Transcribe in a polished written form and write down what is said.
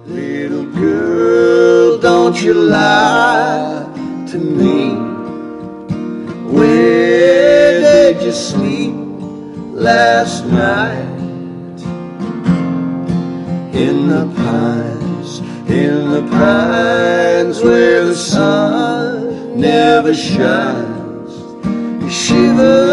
Little girl, don't you lie to me. Where did you sleep last night? In the pines where the sun never shines. You shiver